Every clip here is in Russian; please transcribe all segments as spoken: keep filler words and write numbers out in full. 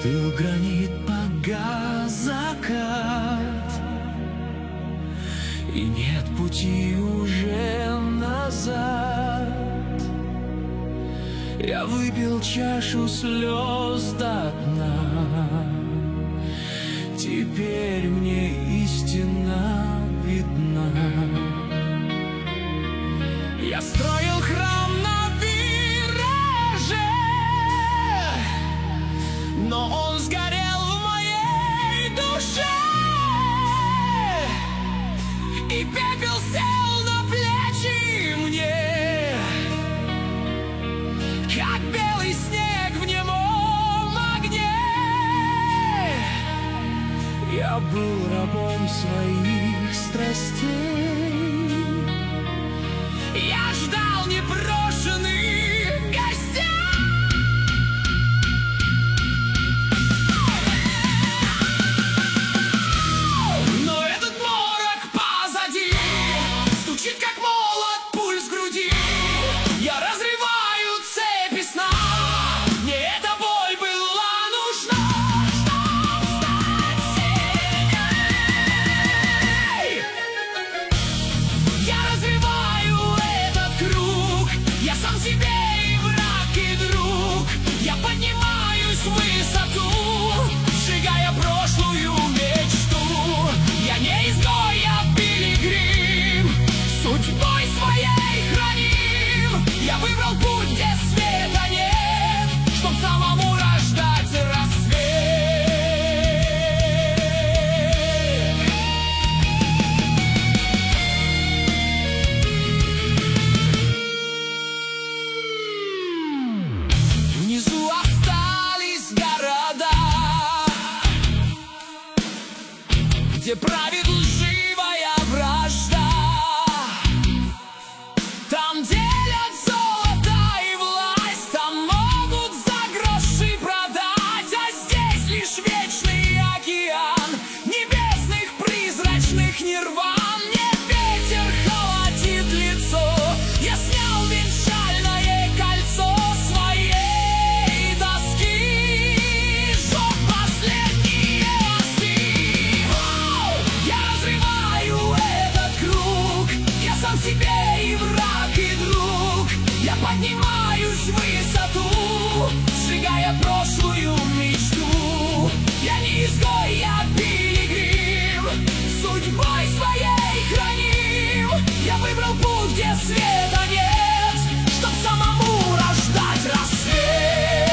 Остыл гранит, погас закат, и нет пути уже назад. Я выпил чашу слез до дна, теперь мне истина видна. Я строил храм на вираже, но он сгорел в моей душе, и пепел сел на плечи мне, как белый снег в немом огне. Я был рабом своих страстей, я ждал непрошенных гостей. Но этот морок позади, стучит как молот, пульс в груди. Я разрываю цепи сна, мне эта боль была нужна, чтоб стать сильней. Я разрываю этот круг, я сам себе и враг, и друг. Я поднимаюсь в высоту, сжигая прошлую мечту. Я не изгой, я пилигрим, судьбой своей храним. Я выбрал путь, где света нет, чтоб самому рождать рассвет. Внизу остались города, где правит лживая вражда. Там делят золото и власть, там могут за гроши продать. А здесь лишь вечный океан небесных призрачных нирван. Мне ветер холодит лицо, я снял венчальное кольцо своей доски, сжег последние мосты. Я разрываю этот круг, я сам себе и враг, и друг. Я поднимаюсь в высоту, сжигая прошлую мечту. Я не изгой, я пилигрим, судьбой своей храним. Я выбрал путь, где света нет, чтоб самому рождать рассвет.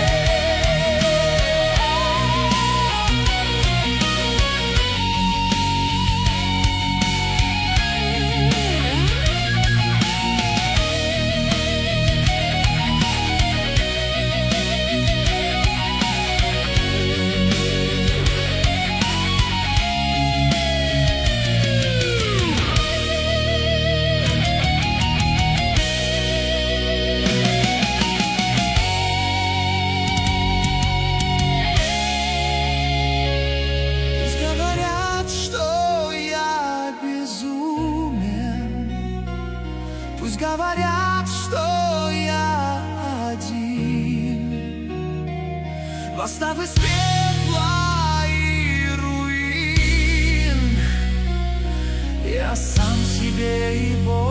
Пусть говорят, что я безумен, пусть говорят, что я один, восстав из пепла и руин. Я сам себе и Бог.